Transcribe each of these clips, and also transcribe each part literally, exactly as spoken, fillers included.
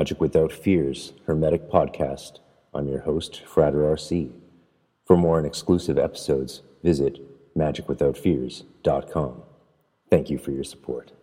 Magic Without Fears Hermetic Podcast. I'm your host, Frater R C. For more and exclusive episodes, visit magic without fears dot com. Thank you for your support.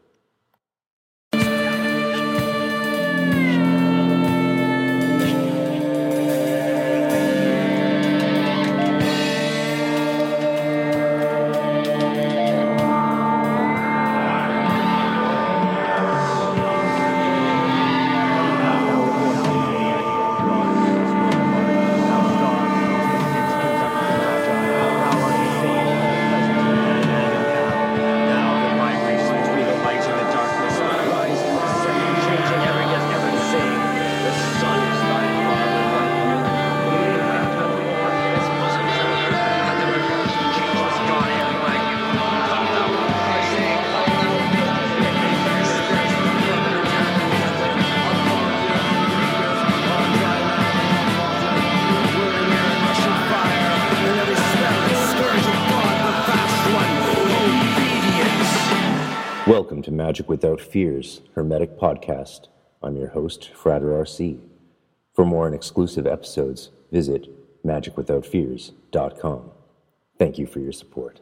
Welcome to Magic Without Fears Hermetic Podcast. I'm your host, Frater R C. For more and exclusive episodes, visit magic without fears dot com. Thank you for your support.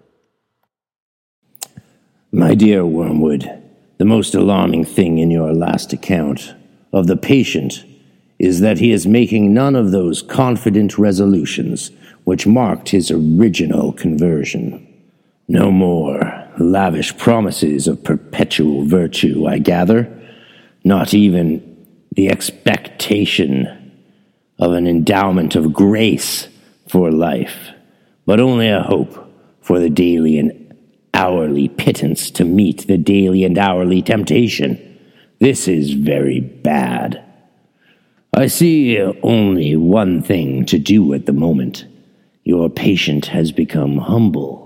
My dear Wormwood, the most alarming thing in your last account of the patient is that he is making none of those confident resolutions which marked his original conversion. No more lavish promises of perpetual virtue, I gather. Not even the expectation of an endowment of grace for life, but only a hope for the daily and hourly pittance to meet the daily and hourly temptation. This is very bad. I see only one thing to do at the moment. Your patient has become humble.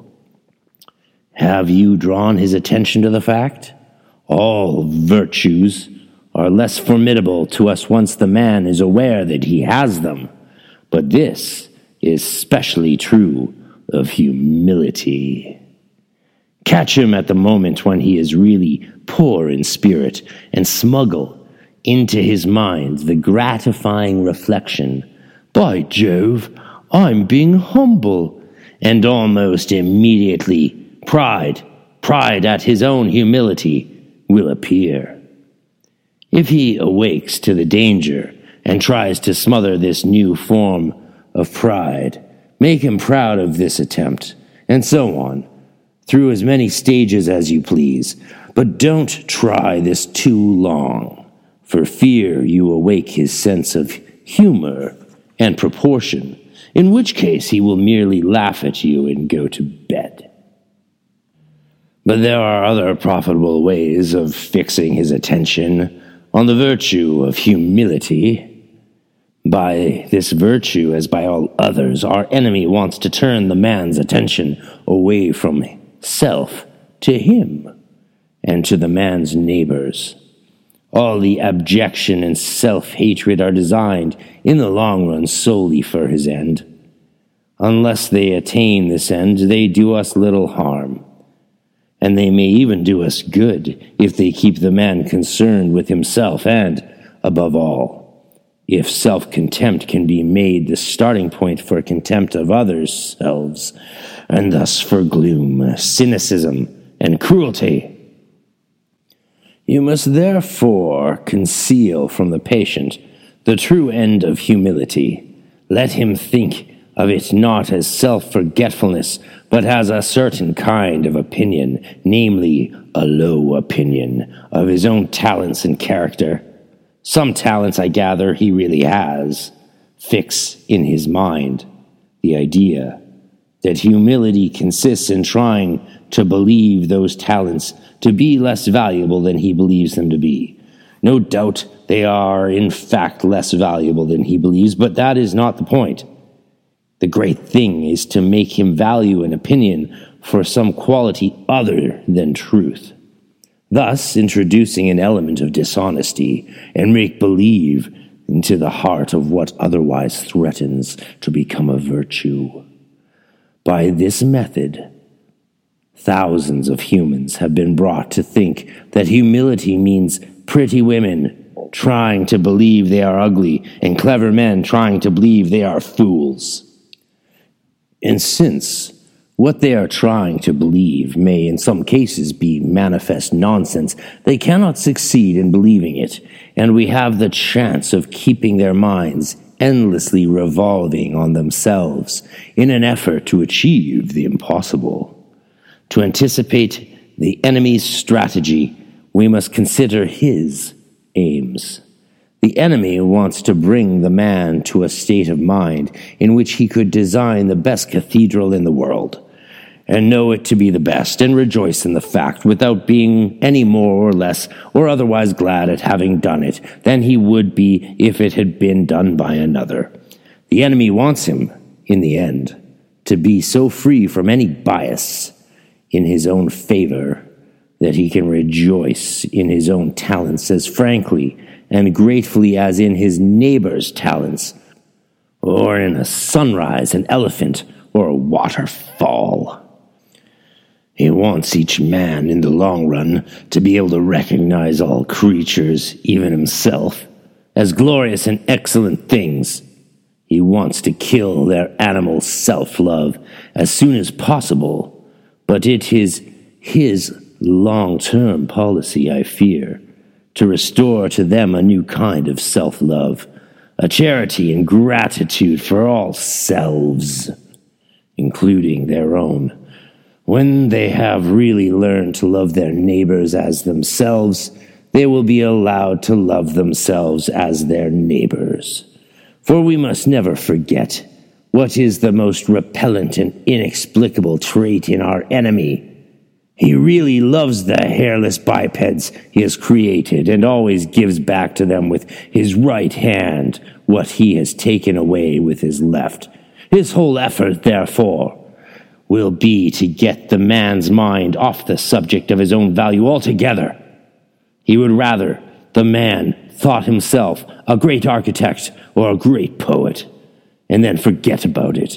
Have you drawn his attention to the fact? All virtues are less formidable to us once the man is aware that he has them. But this is specially true of humility. Catch him at the moment when he is really poor in spirit and smuggle into his mind the gratifying reflection, "By Jove, I'm being humble," and almost immediately Pride, pride at his own humility, will appear. If he awakes to the danger and tries to smother this new form of pride, make him proud of this attempt, and so on, through as many stages as you please. But don't try this too long, for fear you awake his sense of humor and proportion, in which case he will merely laugh at you and go to bed. But there are other profitable ways of fixing his attention on the virtue of humility. By this virtue, as by all others, our enemy wants to turn the man's attention away from self to him and to the man's neighbors. All the abjection and self-hatred are designed, in the long run, solely for his end. Unless they attain this end, they do us little harm. And they may even do us good if they keep the man concerned with himself and, above all, if self-contempt can be made the starting point for contempt of others' selves, and thus for gloom, cynicism, and cruelty. You must therefore conceal from the patient the true end of humility. Let him think of it not as self-forgetfulness, but as a certain kind of opinion, namely a low opinion of his own talents and character. Some talents, I gather, he really has. Fix in his mind the idea that humility consists in trying to believe those talents to be less valuable than he believes them to be. No doubt they are, in fact, less valuable than he believes, but that is not the point. The great thing is to make him value an opinion for some quality other than truth, thus introducing an element of dishonesty and make-believe into the heart of what otherwise threatens to become a virtue. By this method, thousands of humans have been brought to think that humility means pretty women trying to believe they are ugly, and clever men trying to believe they are fools. And since what they are trying to believe may in some cases be manifest nonsense, they cannot succeed in believing it, and we have the chance of keeping their minds endlessly revolving on themselves in an effort to achieve the impossible. To anticipate the enemy's strategy, we must consider his aims. The enemy wants to bring the man to a state of mind in which he could design the best cathedral in the world, and know it to be the best, and rejoice in the fact without being any more or less or otherwise glad at having done it than he would be if it had been done by another. The enemy wants him, in the end, to be so free from any bias in his own favor that he can rejoice in his own talents as frankly and gratefully as in his neighbor's talents, or in a sunrise, an elephant, or a waterfall. He wants each man in the long run to be able to recognize all creatures, even himself, as glorious and excellent things. He wants to kill their animal self-love as soon as possible, but it is his long-term policy, I fear, to restore to them a new kind of self-love, a charity and gratitude for all selves, including their own. When they have really learned to love their neighbors as themselves, they will be allowed to love themselves as their neighbors. For we must never forget what is the most repellent and inexplicable trait in our enemy. He really loves the hairless bipeds he has created and always gives back to them with his right hand what he has taken away with his left. His whole effort, therefore, will be to get the man's mind off the subject of his own value altogether. He would rather the man thought himself a great architect or a great poet, and then forget about it,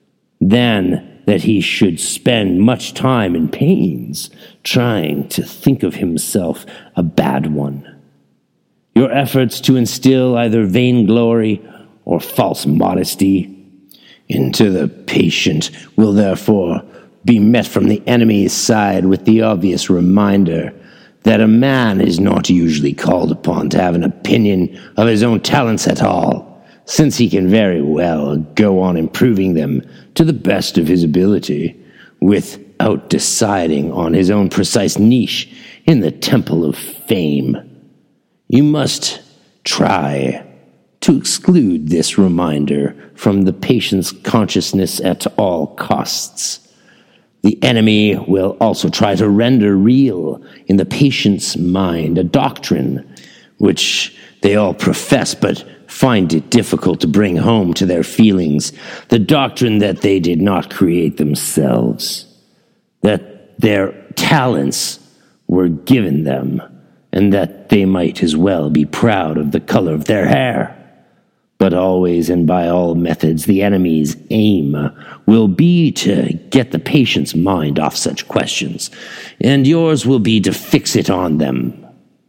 than that he should spend much time and pains trying to think of himself a bad one. Your efforts to instill either vainglory or false modesty into the patient will therefore be met from the enemy's side with the obvious reminder that a man is not usually called upon to have an opinion of his own talents at all, since he can very well go on improving them to the best of his ability without deciding on his own precise niche in the temple of fame. You must try to exclude this reminder from the patient's consciousness at all costs. The enemy will also try to render real in the patient's mind a doctrine which they all profess but find it difficult to bring home to their feelings, the doctrine that they did not create themselves, that their talents were given them, and that they might as well be proud of the color of their hair. But always and by all methods, the enemy's aim will be to get the patient's mind off such questions, and yours will be to fix it on them.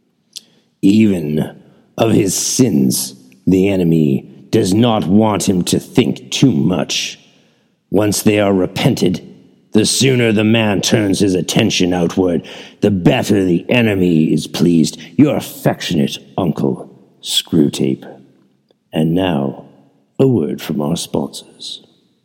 Even of his sins, the enemy does not want him to think too much. Once they are repented, the sooner the man turns his attention outward, the better the enemy is pleased. Your affectionate uncle, Screwtape. And now, a word from our sponsors.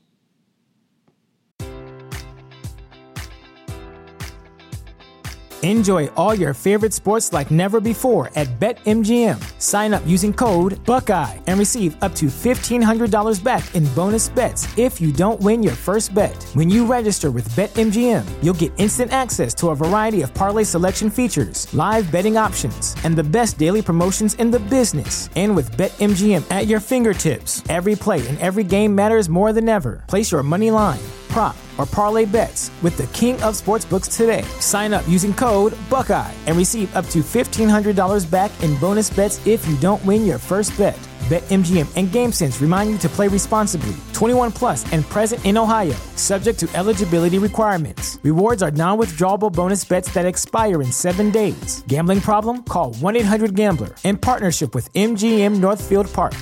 Enjoy all your favorite sports like never before at BetMGM. Sign up using code Buckeye and receive up to fifteen hundred dollars back in bonus bets if you don't win your first bet. When you register with BetMGM, you'll get instant access to a variety of parlay selection features, live betting options, and the best daily promotions in the business. And with BetMGM at your fingertips, every play and every game matters more than ever. Place your money line, prop, or parlay bets with the king of sportsbooks today. Sign up using code Buckeye and receive up to fifteen hundred dollars back in bonus bets if you don't win your first bet. BetMGM and GameSense remind you to play responsibly. twenty-one plus and present in Ohio, subject to eligibility requirements. Rewards are non-withdrawable bonus bets that expire in seven days. Gambling problem? Call one eight hundred gambler in partnership with M G M Northfield Park.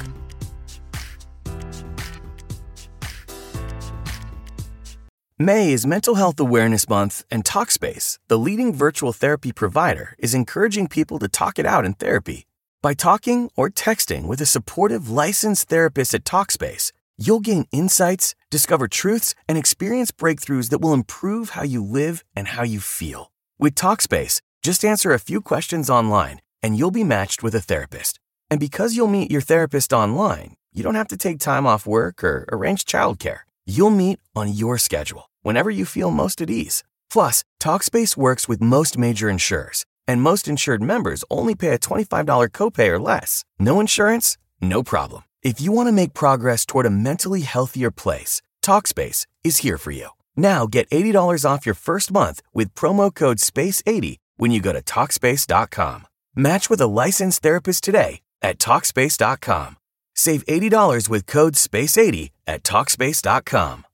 May is Mental Health Awareness Month, and Talkspace, the leading virtual therapy provider, is encouraging people to talk it out in therapy. By talking or texting with a supportive, licensed therapist at Talkspace, you'll gain insights, discover truths, and experience breakthroughs that will improve how you live and how you feel. With Talkspace, just answer a few questions online, and you'll be matched with a therapist. And because you'll meet your therapist online, you don't have to take time off work or arrange childcare. You'll meet on your schedule, whenever you feel most at ease. Plus, Talkspace works with most major insurers, and most insured members only pay a twenty-five dollars copay or less. No insurance? No problem. If you want to make progress toward a mentally healthier place, Talkspace is here for you. Now get eighty dollars off your first month with promo code space eighty when you go to Talkspace dot com. Match with a licensed therapist today at Talkspace dot com. Save eighty dollars with code space eighty at Talkspace dot com.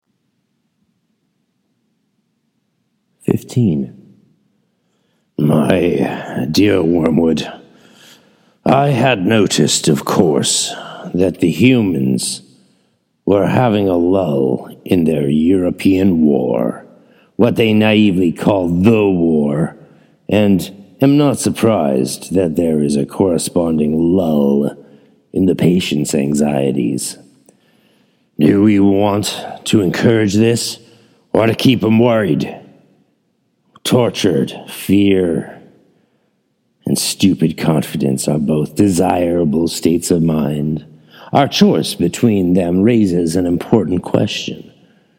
fifteen. My dear Wormwood, I had noticed, of course, that the humans were having a lull in their European war, what they naively call the war, and am not surprised that there is a corresponding lull in the patient's anxieties. Do we want to encourage this, or to keep them worried? Tortured fear and stupid confidence are both desirable states of mind. Our choice between them raises an important question.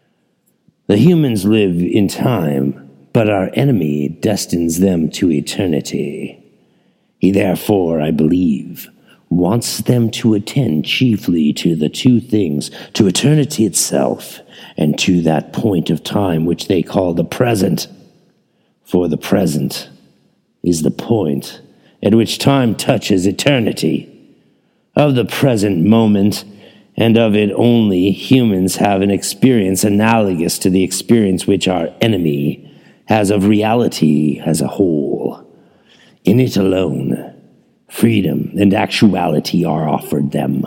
The humans live in time, but our enemy destines them to eternity. He therefore, I believe, wants them to attend chiefly to the two things, to eternity itself and to that point of time which they call the present. For the present is the point at which time touches eternity. Of the present moment, and of it only, humans have an experience analogous to the experience which our enemy has of reality as a whole. In it alone, freedom and actuality are offered them.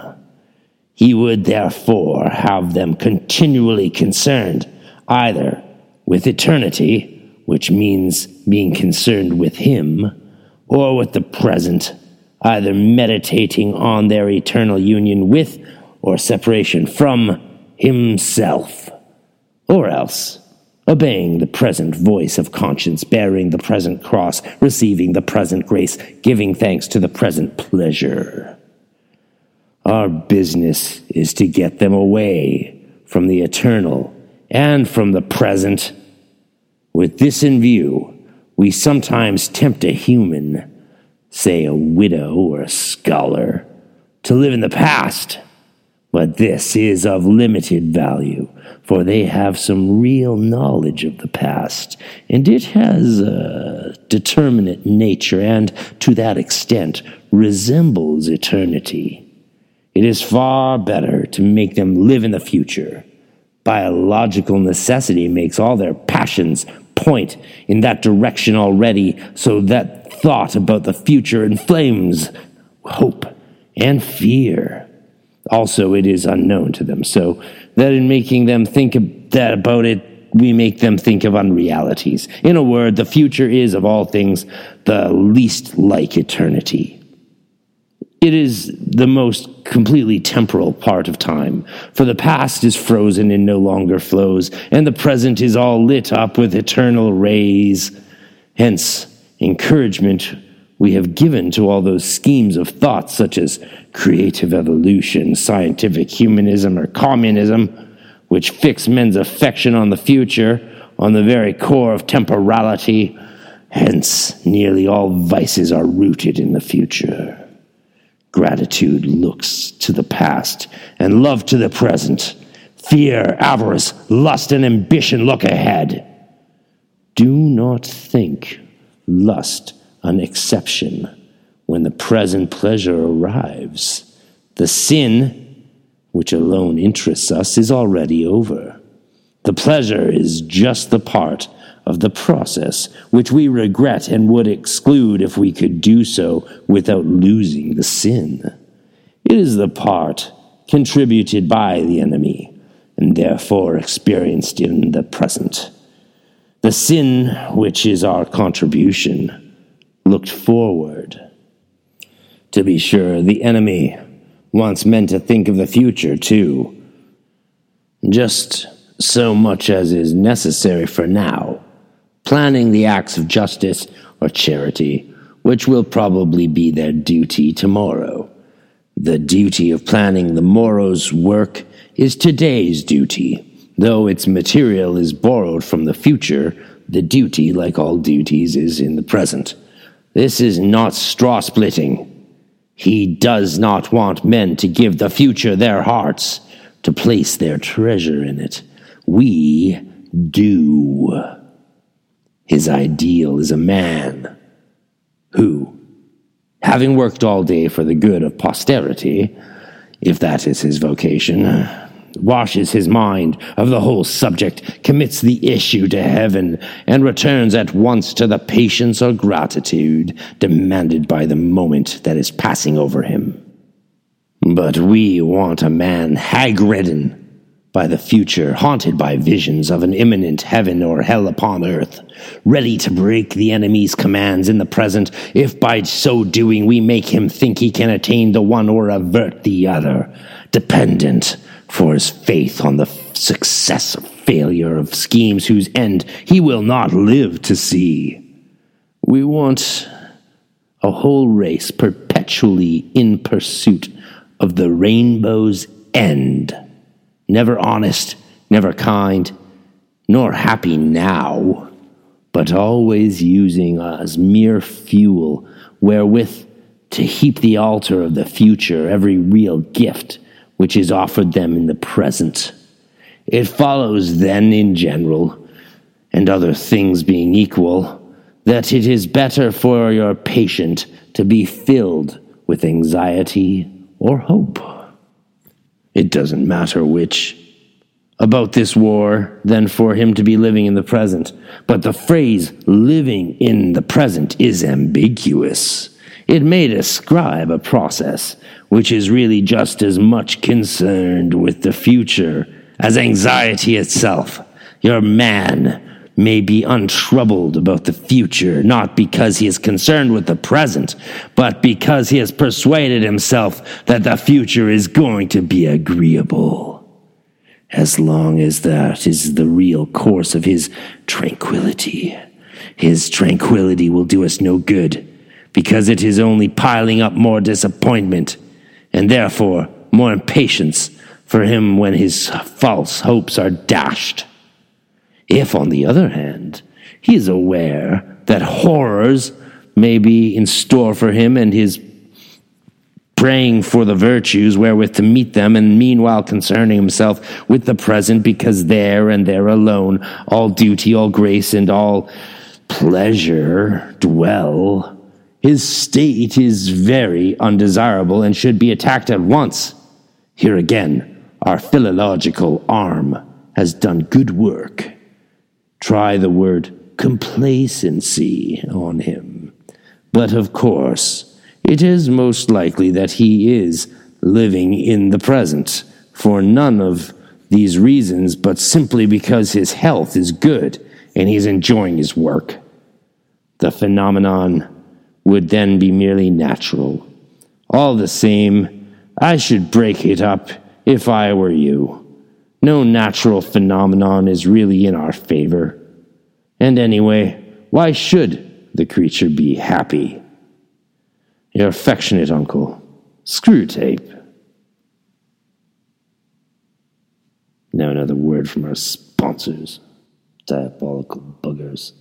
He would therefore have them continually concerned either with eternity, which means being concerned with him, or with the present, either meditating on their eternal union with or separation from himself, or else obeying the present voice of conscience, bearing the present cross, receiving the present grace, giving thanks to the present pleasure. Our business is to get them away from the eternal and from the present. With this in view, we sometimes tempt a human, say a widow or a scholar, to live in the past. But this is of limited value, for they have some real knowledge of the past, and it has a determinate nature and, to that extent, resembles eternity. It is far better to make them live in the future. Biological necessity makes all their passions point in that direction already, so that thought about the future inflames hope and fear. Also, it is unknown to them, so that in making them think that about it, we make them think of unrealities. In a word, the future is, of all things, the least like eternity. It is the most completely temporal part of time, for the past is frozen and no longer flows, and the present is all lit up with eternal rays. Hence, encouragement we have given to all those schemes of thought such as creative evolution, scientific humanism, or communism, which fix men's affection on the future, on the very core of temporality. Hence, nearly all vices are rooted in the future. Gratitude looks to the past, and love to the present. Fear, avarice, lust, and ambition look ahead. Do not think lust an exception when the present pleasure arrives. The sin, which alone interests us, is already over. The pleasure is just the part of the process which we regret and would exclude if we could do so without losing the sin. It is the part contributed by the enemy, and therefore experienced in the present. The sin, which is our contribution, looked forward. To be sure, the enemy wants men to think of the future, too. Just so much as is necessary for now, planning the acts of justice or charity, which will probably be their duty tomorrow. The duty of planning the morrow's work is today's duty. Though its material is borrowed from the future, the duty, like all duties, is in the present. This is not straw-splitting. He does not want men to give the future their hearts, to place their treasure in it. We do. His ideal is a man who, having worked all day for the good of posterity, if that is his vocation, washes his mind of the whole subject, commits the issue to heaven, and returns at once to the patience or gratitude demanded by the moment that is passing over him. But we want a man hag-ridden by the future, haunted by visions of an imminent heaven or hell upon earth, ready to break the enemy's commands in the present, if by so doing we make him think he can attain the one or avert the other, dependent for his faith on the success or failure of schemes whose end he will not live to see. We want a whole race perpetually in pursuit of the rainbow's end, never honest, never kind, nor happy now, but always using as mere fuel wherewith to heap the altar of the future every real gift which is offered them in the present. It follows then, in general, and other things being equal, that it is better for your patient to be filled with anxiety or hope. It doesn't matter which about this war than for him to be living in the present. But the phrase living in the present is ambiguous. It may describe a process which is really just as much concerned with the future as anxiety itself. Your man may be untroubled about the future, not because he is concerned with the present, but because he has persuaded himself that the future is going to be agreeable. As long as that is the real course of his tranquility, his tranquility will do us no good, because it is only piling up more disappointment, and therefore more impatience for him when his false hopes are dashed. If, on the other hand, he is aware that horrors may be in store for him, and is praying for the virtues wherewith to meet them, and meanwhile concerning himself with the present, because there and there alone all duty, all grace, and all pleasure dwell, his state is very undesirable and should be attacked at once. Here again, our philological arm has done good work. Try the word complacency on him. But of course, it is most likely that he is living in the present, for none of these reasons, but simply because his health is good and he is enjoying his work. The phenomenon would then be merely natural. All the same, I should break it up if I were you. No natural phenomenon is really in our favor. And anyway, why should the creature be happy? Your affectionate uncle, Screwtape. Now another word from our sponsors. Diabolical buggers.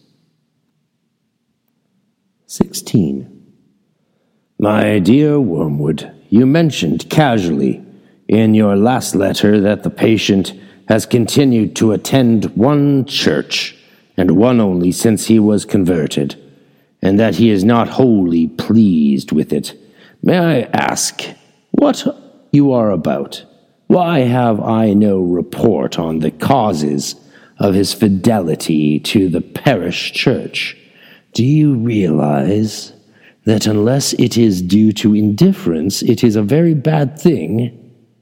sixteen. My dear Wormwood, you mentioned casually in your last letter that the patient has continued to attend one church, and one only since he was converted, and that he is not wholly pleased with it. May I ask, what you are about? Why have I no report on the causes of his fidelity to the parish church? Do you realize that unless it is due to indifference, it is a very bad thing?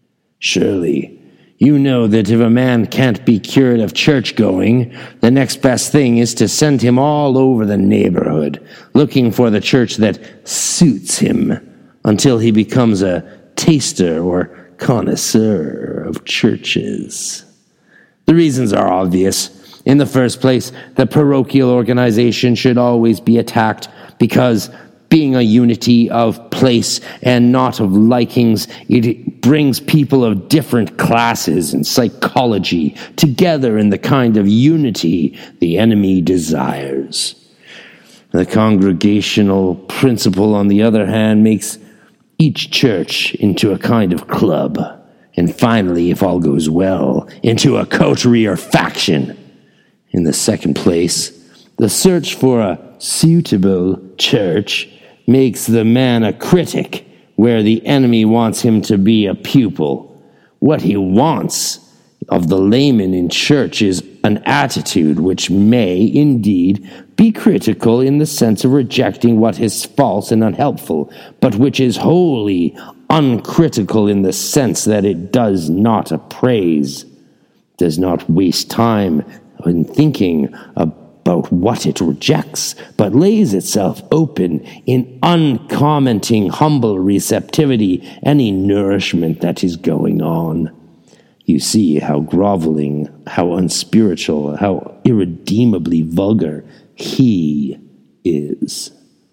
Surely you know that if a man can't be cured of church-going, the next best thing is to send him all over the neighborhood, looking for the church that suits him, until he becomes a taster or connoisseur of churches. The reasons are obvious. In the first place, the parochial organization should always be attacked because, being a unity of place and not of likings, it brings people of different classes and psychology together in the kind of unity the enemy desires. The congregational principle, on the other hand, makes each church into a kind of club, and finally, if all goes well, into a coterie or faction. In the second place, the search for a suitable church makes the man a critic, where the enemy wants him to be a pupil. What he wants of the layman in church is an attitude which may, indeed, be critical in the sense of rejecting what is false and unhelpful, but which is wholly uncritical in the sense that it does not appraise, does not waste time in thinking about about what it rejects, but lays itself open in uncommenting, humble receptivity any nourishment that is going on. You see how groveling, how unspiritual, how irredeemably vulgar he is.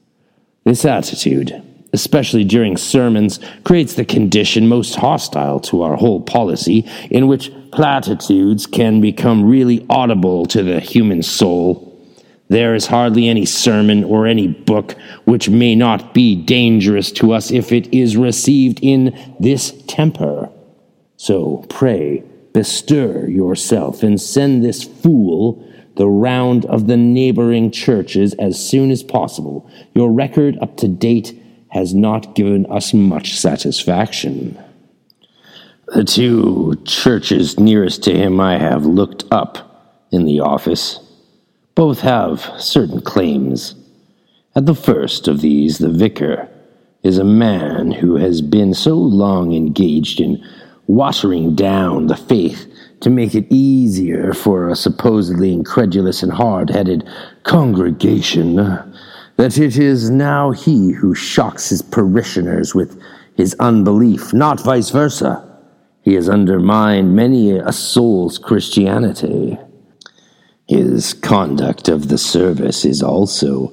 This attitude, especially during sermons, creates the condition most hostile to our whole policy, in which platitudes can become really audible to the human soul. There is hardly any sermon or any book which may not be dangerous to us if it is received in this temper. So pray, bestir yourself and send this fool the round of the neighboring churches as soon as possible. Your record up to date has not given us much satisfaction. The two churches nearest to him I have looked up in the office. Both have certain claims. At the first of these, the vicar is a man who has been so long engaged in watering down the faith to make it easier for a supposedly incredulous and hard-headed congregation that it is now he who shocks his parishioners with his unbelief, not vice versa. He has undermined many a soul's Christianity. His conduct of the service is also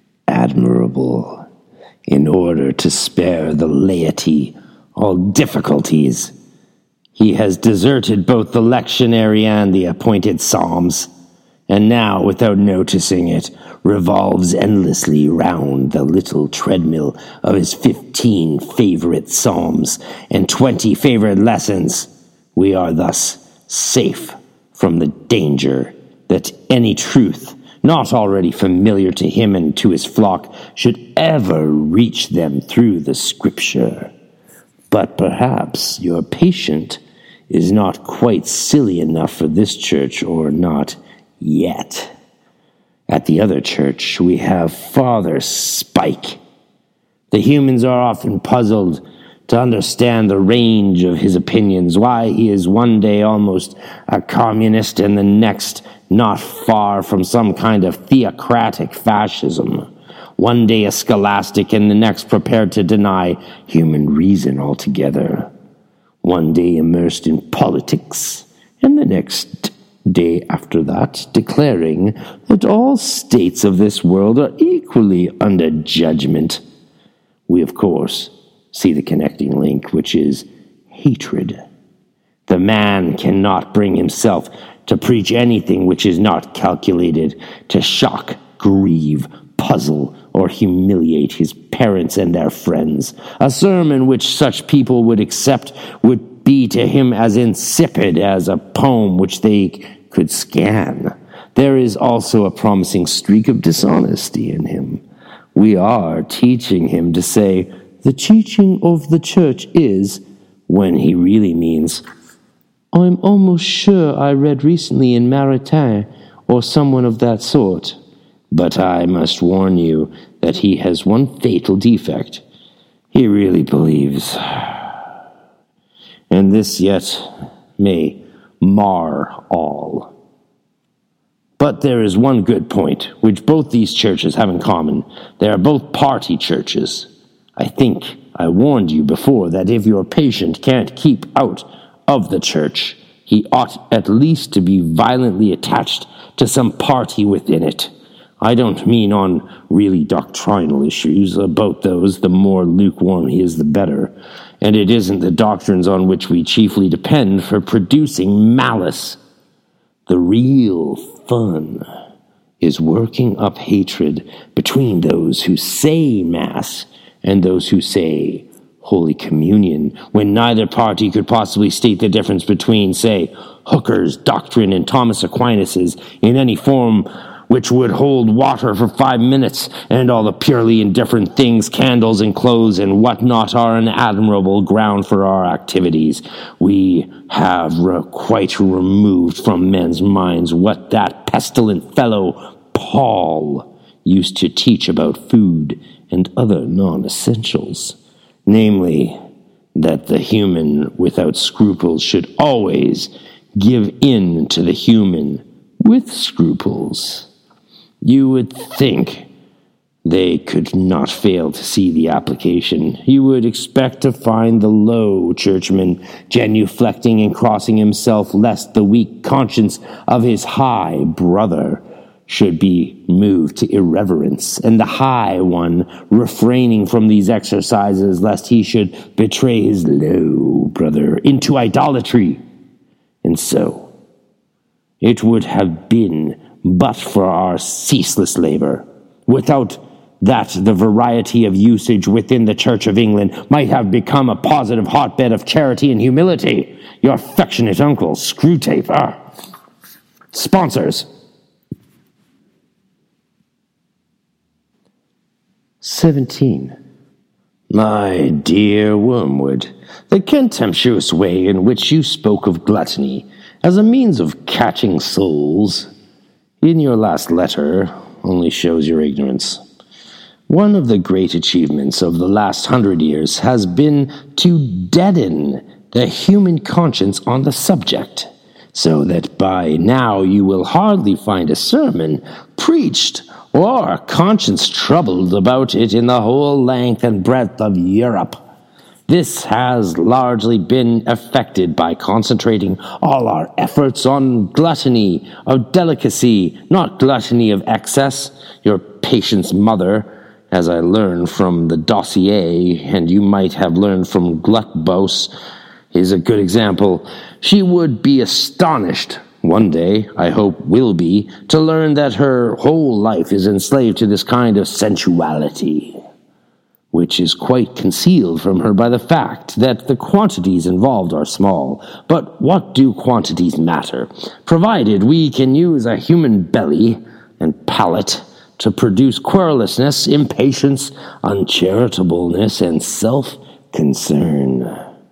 admirable. In order to spare the laity all difficulties, he has deserted both the lectionary and the appointed psalms, and now, without noticing it, revolves endlessly round the little treadmill of his fifteen favorite psalms and twenty favorite lessons. We are thus safe from the danger that any truth not already familiar to him and to his flock should ever reach them through the Scripture. But perhaps your patient is not quite silly enough for this church, or not yet. At the other church, we have Father Spike. The humans are often puzzled to understand the range of his opinions, why he is one day almost a communist and the next not far from some kind of theocratic fascism, one day a scholastic and the next prepared to deny human reason altogether, one day immersed in politics and the next day after that declaring that all states of this world are equally under judgment. We, of course, see the connecting link, which is hatred. The man cannot bring himself to preach anything which is not calculated to shock, grieve, puzzle, or humiliate his parents and their friends. A sermon which such people would accept would be to him as insipid as a poem which they could scan. There is also a promising streak of dishonesty in him. We are teaching him to say, "The teaching of the church is," when he really means, I'm almost sure I read recently in Maritain, or someone of that sort. But I must warn you that he has one fatal defect. He really believes. And this yet may mar all. But there is one good point, which both these churches have in common. They are both party churches. I think I warned you before that if your patient can't keep out of the church, he ought at least to be violently attached to some party within it. I don't mean on really doctrinal issues. About those, the more lukewarm he is, the better. And it isn't the doctrines on which we chiefly depend for producing malice. The real fun is working up hatred between those who say Mass and those who say Holy Communion, when neither party could possibly state the difference between, say, Hooker's doctrine and Thomas Aquinas's in any form which would hold water for five minutes, and all the purely indifferent things, candles and clothes and whatnot, are an admirable ground for our activities. We have re- quite removed from men's minds what that pestilent fellow Paul used to teach about food and other non-essentials, namely, that the human without scruples should always give in to the human with scruples. You would think they could not fail to see the application. You would expect to find the low churchman genuflecting and crossing himself lest the weak conscience of his high brother should be moved to irreverence, and the high one refraining from these exercises lest he should betray his low brother into idolatry. And so, it would have been but for our ceaseless labor. Without that, the variety of usage within the Church of England might have become a positive hotbed of charity and humility. Your affectionate uncle, Screwtape. Ah. Sponsors. Seventeen. My dear Wormwood, the contemptuous way in which you spoke of gluttony as a means of catching souls in your last letter only shows your ignorance. One of the great achievements of the last hundred years has been to deaden the human conscience on the subject, so that by now you will hardly find a sermon preached or a conscience troubled about it in the whole length and breadth of Europe. This has largely been effected by concentrating all our efforts on gluttony of delicacy, not gluttony of excess. Your patient's mother, as I learned from the dossier, and you might have learned from Glutbos, is a good example. She would be astonished, one day, I hope will be, to learn that her whole life is enslaved to this kind of sensuality, which is quite concealed from her by the fact that the quantities involved are small. But what do quantities matter, provided we can use a human belly and palate to produce querulousness, impatience, uncharitableness, and self-concern?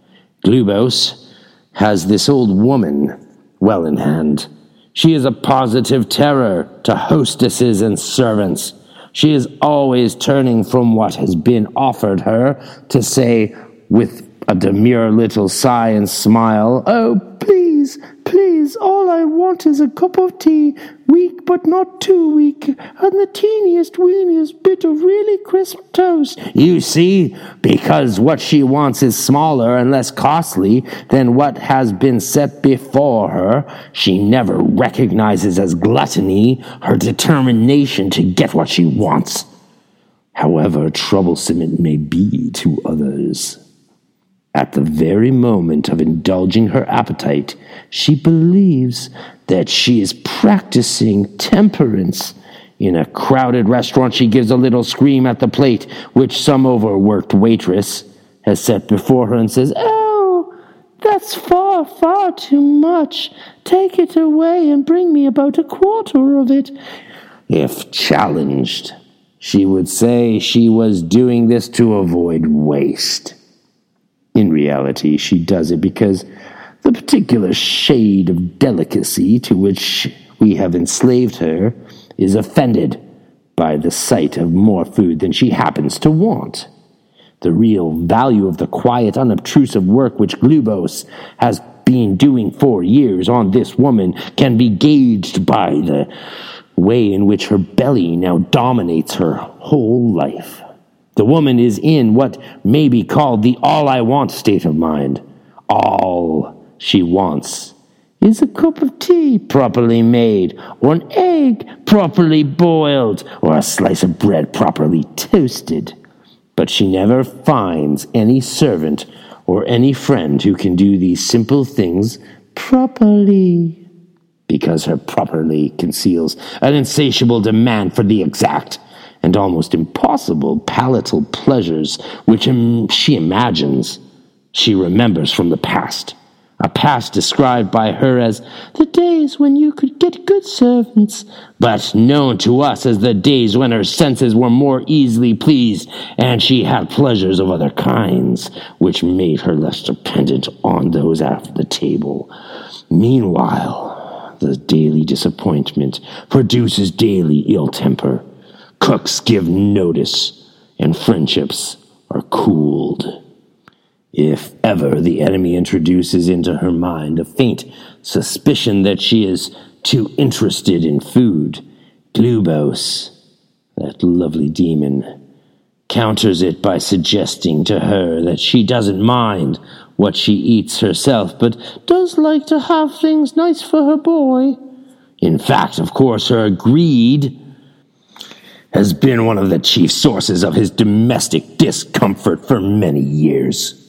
Glubos has this old woman well in hand. She is a positive terror to hostesses and servants. She is always turning from what has been offered her to say, with a demure little sigh and smile, "Oh, please, please, all I want is a cup of tea, weak but not too weak, and the teeniest, weeniest bit of really crisp toast." You see, because what she wants is smaller and less costly than what has been set before her, she never recognizes as gluttony her determination to get what she wants, however troublesome it may be to others. At the very moment of indulging her appetite, she believes that she is practicing temperance. In a crowded restaurant, she gives a little scream at the plate, which some overworked waitress has set before her, and says, "Oh, that's far, far too much. Take it away and bring me about a quarter of it." If challenged, she would say she was doing this to avoid waste. In reality, she does it because the particular shade of delicacy to which we have enslaved her is offended by the sight of more food than she happens to want. The real value of the quiet, unobtrusive work which Glubose has been doing for years on this woman can be gauged by the way in which her belly now dominates her whole life. The woman is in what may be called the all-I-want state of mind. All she wants is a cup of tea properly made, or an egg properly boiled, or a slice of bread properly toasted. But she never finds any servant or any friend who can do these simple things properly, because her properly conceals an insatiable demand for the exact and almost impossible palatal pleasures which um, she imagines she remembers from the past. A past described by her as the days when you could get good servants, but known to us as the days when her senses were more easily pleased and she had pleasures of other kinds, which made her less dependent on those at the table. Meanwhile, the daily disappointment produces daily ill temper. Cooks give notice, and friendships are cooled. If ever the enemy introduces into her mind a faint suspicion that she is too interested in food, Glubose, that lovely demon, counters it by suggesting to her that she doesn't mind what she eats herself, but does like to have things nice for her boy. In fact, of course, her greed has been one of the chief sources of his domestic discomfort for many years.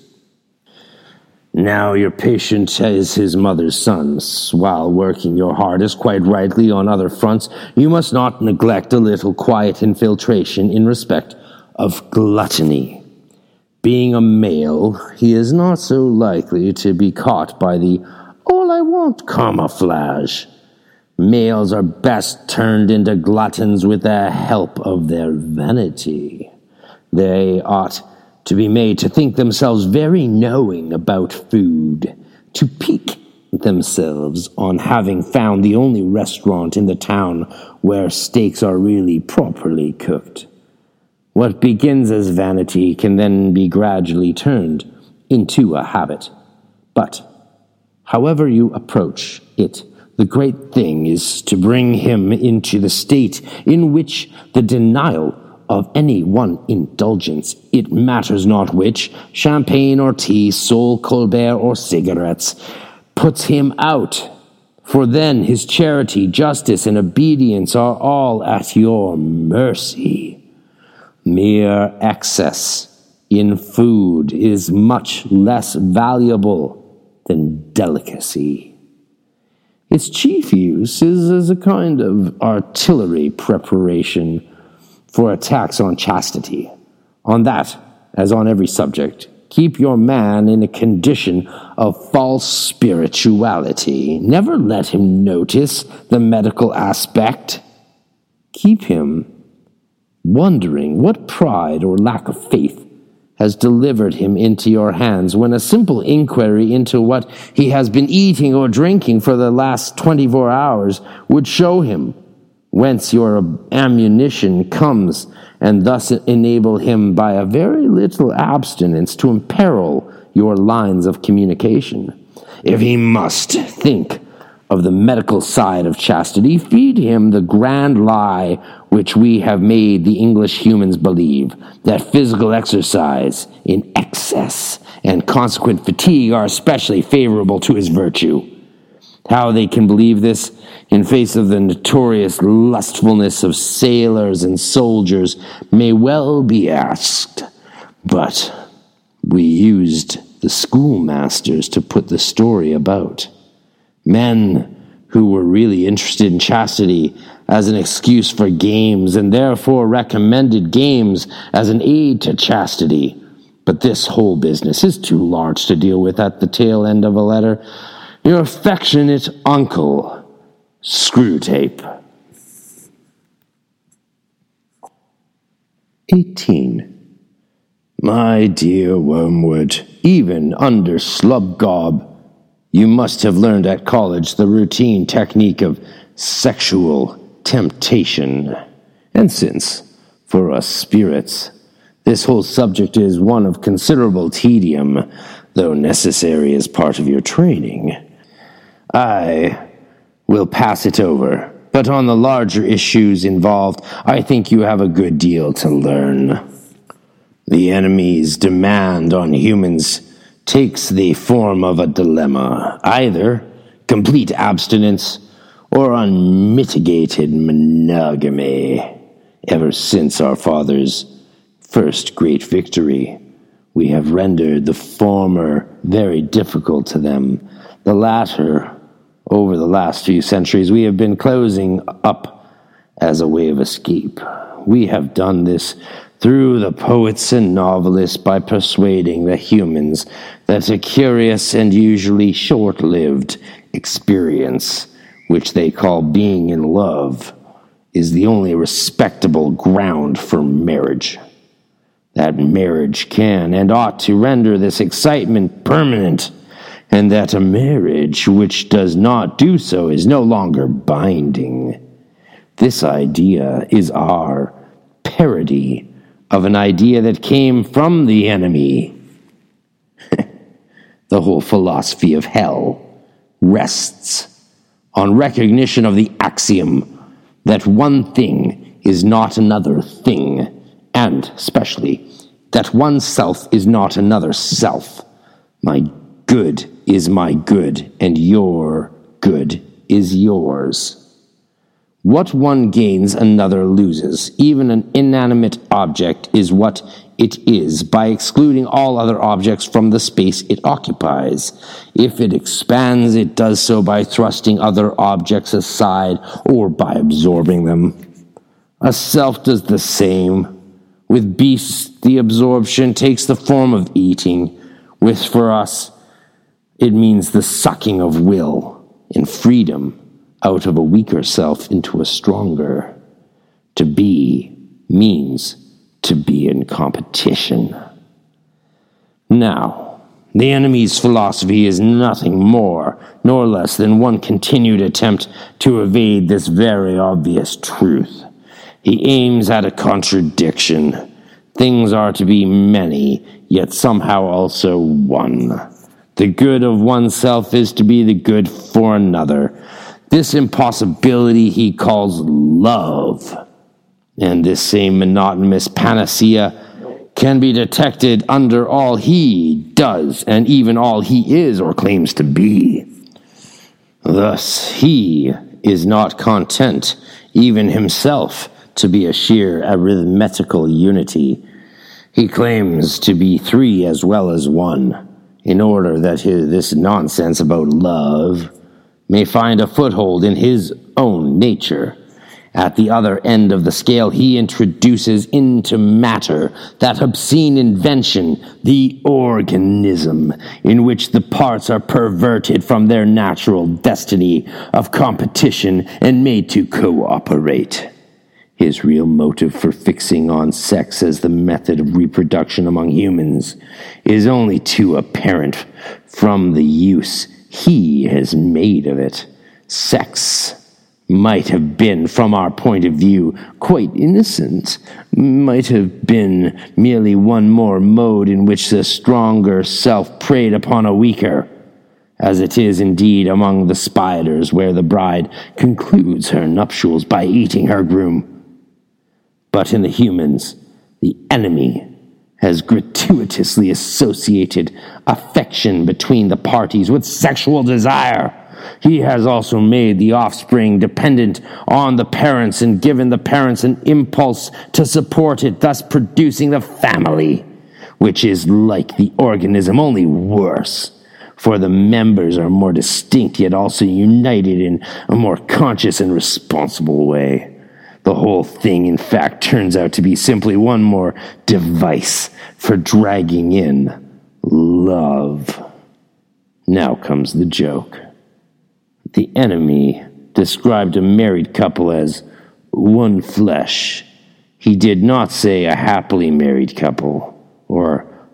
Now your patient is his mother's son. While working your hardest, quite rightly, on other fronts, you must not neglect a little quiet infiltration in respect of gluttony. Being a male, he is not so likely to be caught by the all-I-want camouflage. Males are best turned into gluttons with the help of their vanity. They ought to be made to think themselves very knowing about food, to pique themselves on having found the only restaurant in the town where steaks are really properly cooked. What begins as vanity can then be gradually turned into a habit. But, however you approach it, the great thing is to bring him into the state in which the denial of any one indulgence, it matters not which, champagne or tea, Sol, Colbert or cigarettes, puts him out. For then his charity, justice, and obedience are all at your mercy. Mere excess in food is much less valuable than delicacy. Its chief use is as a kind of artillery preparation for attacks on chastity. On that, as on every subject, keep your man in a condition of false spirituality. Never let him notice the medical aspect. Keep him wondering what pride or lack of faith has delivered him into your hands when a simple inquiry into what he has been eating or drinking for the last twenty-four hours would show him whence your ammunition comes, and thus enable him by a very little abstinence to imperil your lines of communication. If he must think of the medical side of chastity, feed him the grand lie which we have made the English humans believe, that physical exercise in excess and consequent fatigue are especially favorable to his virtue. How they can believe this in face of the notorious lustfulness of sailors and soldiers may well be asked, but we used the schoolmasters to put the story about. Men who were really interested in chastity as an excuse for games, and therefore recommended games as an aid to chastity. But this whole business is too large to deal with at the tail end of a letter. Your affectionate uncle, Screwtape. eighteen. My dear Wormwood, even under Slubgob, you must have learned at college the routine technique of sexual temptation. And since, for us spirits, this whole subject is one of considerable tedium, though necessary as part of your training, I will pass it over. But on the larger issues involved, I think you have a good deal to learn. The enemy's demand on humans takes the form of a dilemma, either complete abstinence or unmitigated monogamy. Ever since our father's first great victory, we have rendered the former very difficult to them. The latter, over the last few centuries, we have been closing up as a way of escape. We have done this through the poets and novelists by persuading the humans that a curious and usually short-lived experience, which they call being in love, is the only respectable ground for marriage. That marriage can and ought to render this excitement permanent, and that a marriage which does not do so is no longer binding. This idea is our parody of an idea that came from the enemy. The whole philosophy of hell rests on recognition of the axiom that one thing is not another thing, and especially that one self is not another self. My good is my good, and your good is yours. What one gains, another loses. Even an inanimate object is what it is by excluding all other objects from the space it occupies. If it expands, it does so by thrusting other objects aside or by absorbing them. A self does the same. With beasts, the absorption takes the form of eating, which for us, it means the sucking of will and freedom out of a weaker self into a stronger. To be means to be in competition. Now, the enemy's philosophy is nothing more nor less than one continued attempt to evade this very obvious truth. He aims at a contradiction. Things are to be many, yet somehow also one. The good of oneself is to be the good for another. This impossibility he calls love. And this same monotonous panacea can be detected under all he does and even all he is or claims to be. Thus, he is not content, even himself, to be a sheer arithmetical unity. He claims to be three as well as one, in order that his, this nonsense about love may find a foothold in his own nature. At the other end of the scale, he introduces into matter that obscene invention, the organism, in which the parts are perverted from their natural destiny of competition and made to cooperate. His real motive for fixing on sex as the method of reproduction among humans is only too apparent from the use he has made of it. Sex might have been, from our point of view, quite innocent, might have been merely one more mode in which the stronger self preyed upon a weaker, as it is indeed among the spiders, where the bride concludes her nuptials by eating her groom. But in the humans, the enemy has gratuitously associated affection between the parties with sexual desire. He has also made the offspring dependent on the parents and given the parents an impulse to support it, thus producing the family, which is like the organism, only worse, for the members are more distinct yet also united in a more conscious and responsible way. The whole thing, in fact, turns out to be simply one more device for dragging in love. Now comes the joke. The enemy described a married couple as one flesh. He did not say a happily married couple or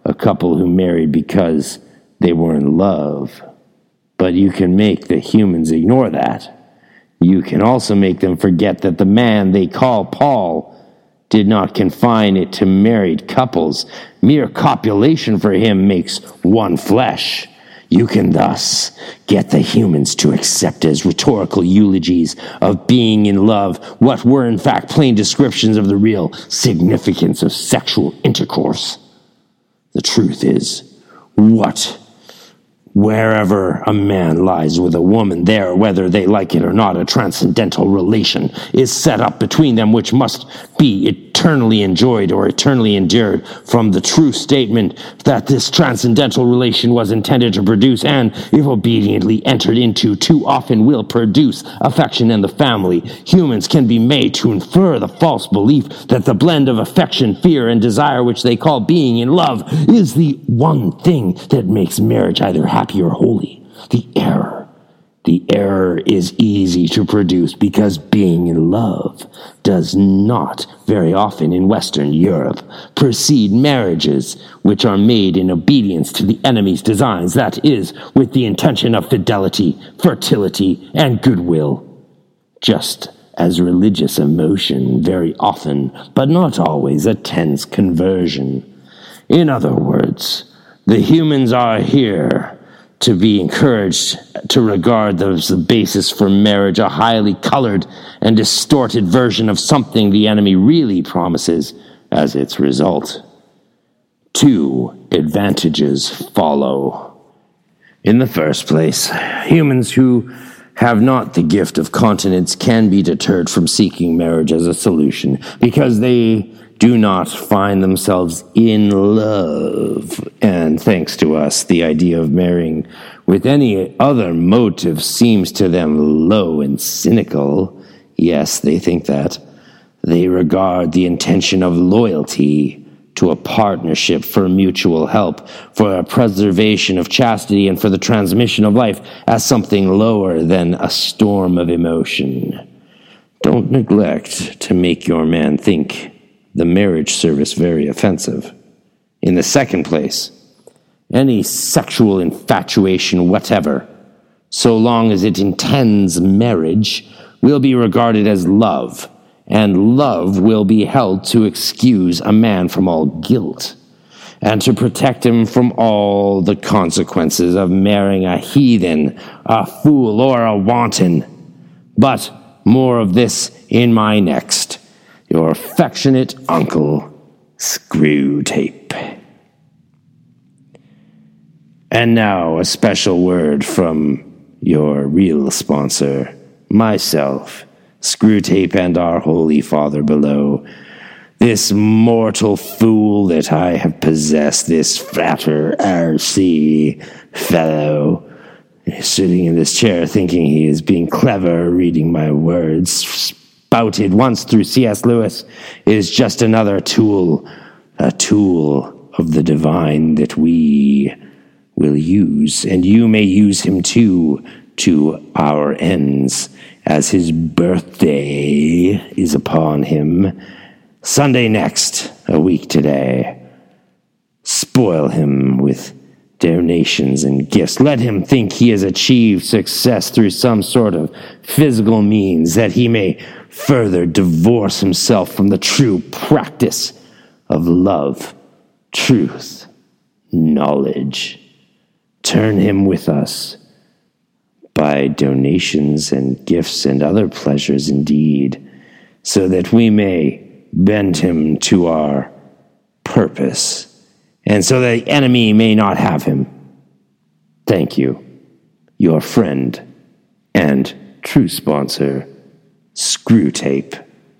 a couple who married because they were in love. But you can make the humans ignore that. You can also make them forget that the man they call Paul did not confine it to married couples. Mere copulation for him makes one flesh. You can thus get the humans to accept as rhetorical eulogies of being in love what were in fact plain descriptions of the real significance of sexual intercourse. The truth is, what wherever a man lies with a woman, there, whether they like it or not, a transcendental relation is set up between them which must be eternally enjoyed or eternally endured, from the true statement that this transcendental relation was intended to produce, and, if obediently entered into, too often will produce affection in the family. Humans can be made to infer the false belief that the blend of affection, fear, and desire which they call being in love is the one thing that makes marriage either happy or holy. The error. The error is easy to produce because being in love does not, very often in Western Europe, precede marriages which are made in obedience to the enemy's designs, that is, with the intention of fidelity, fertility, and goodwill. Just as religious emotion very often, but not always, attends conversion. In other words, the humans are here to be encouraged to regard as the basis for marriage a highly colored and distorted version of something the enemy really promises as its result. Two advantages follow. In the first place, humans who have not the gift of continence can be deterred from seeking marriage as a solution because they do not find themselves in love. And thanks to us, the idea of marrying with any other motive seems to them low and cynical. Yes, they think that. They regard the intention of loyalty to a partnership for mutual help, for a preservation of chastity, and for the transmission of life as something lower than a storm of emotion. Don't neglect to make your man think the marriage service very offensive. In the second place, any sexual infatuation whatever, so long as it intends marriage, will be regarded as love, and love will be held to excuse a man from all guilt, and to protect him from all the consequences of marrying a heathen, a fool, or a wanton. But more of this in my next. Your affectionate uncle, Screwtape. And now a special word from your real sponsor, myself, Screwtape, and our Holy Father below. This mortal fool that I have possessed, this Frater R C fellow, sitting in this chair thinking he is being clever, reading my words, spouted once through C S Lewis, is just another tool, a tool of the divine that we will use, and you may use him too, to our ends, as his birthday is upon him. Sunday next, a week today. Spoil him with donations and gifts. Let him think he has achieved success through some sort of physical means, that he may further divorce himself from the true practice of love, truth, knowledge. Turn him with us by donations and gifts and other pleasures indeed, so that we may bend him to our purpose, and so the enemy may not have him. Thank you, your friend and true sponsor, Screwtape.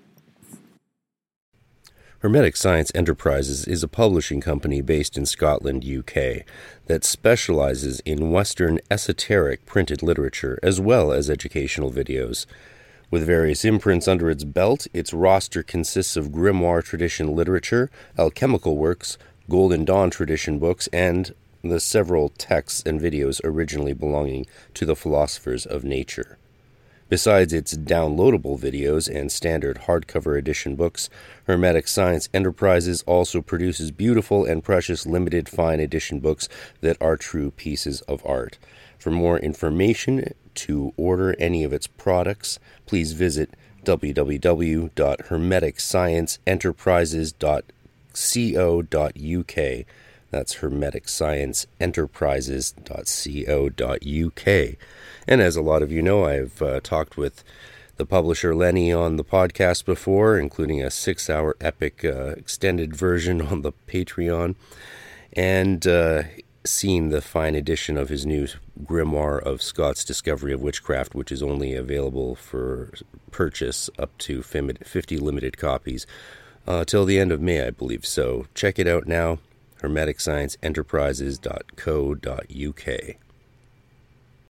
Hermetic Science Enterprises is a publishing company based in Scotland, U K, that specializes in Western esoteric printed literature as well as educational videos. With various imprints under its belt, its roster consists of grimoire tradition literature, alchemical works, Golden Dawn tradition books, and the several texts and videos originally belonging to the philosophers of nature. Besides its downloadable videos and standard hardcover edition books, Hermetic Science Enterprises also produces beautiful and precious limited fine edition books that are true pieces of art. For more information to order any of its products, please visit w w w dot hermetic science enterprises dot co dot u k. That's hermetic science enterprises dot co dot u k. And as a lot of you know, I've uh, talked with the publisher Lenny on the podcast before, including a six-hour epic uh, extended version on the Patreon, and uh, seen the fine edition of his new grimoire of Scott's Discovery of Witchcraft, which is only available for purchase up to fifty limited copies uh, till the end of May, I believe. So check it out now, hermetic science enterprises dot co dot u k.